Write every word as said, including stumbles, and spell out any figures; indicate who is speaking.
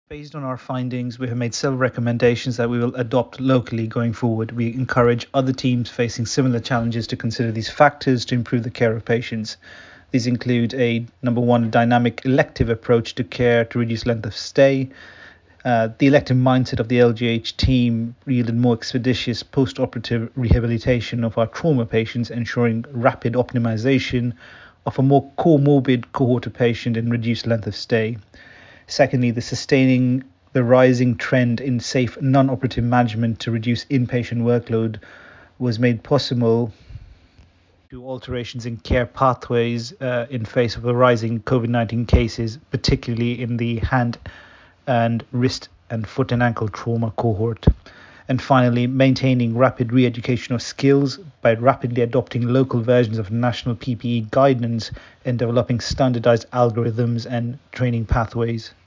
Speaker 1: Based on our findings, we have made several recommendations that we will adopt locally going forward. We encourage other teams facing similar challenges to consider these factors to improve the care of patients. These include a number one, dynamic elective approach to care to reduce length of stay. Uh, the elective mindset of the L G H team yielded more expeditious post-operative rehabilitation of our trauma patients, ensuring rapid optimization of a more comorbid cohort of patient and reduced length of stay. Secondly, the sustaining the rising trend in safe non-operative management to reduce inpatient workload was made possible to alterations in care pathways uh, in face of the rising COVID nineteen cases, particularly in the hand and wrist and foot and ankle trauma cohort. And finally, maintaining rapid re-education of skills by rapidly adopting local versions of national P P E guidance and developing standardized algorithms and training pathways.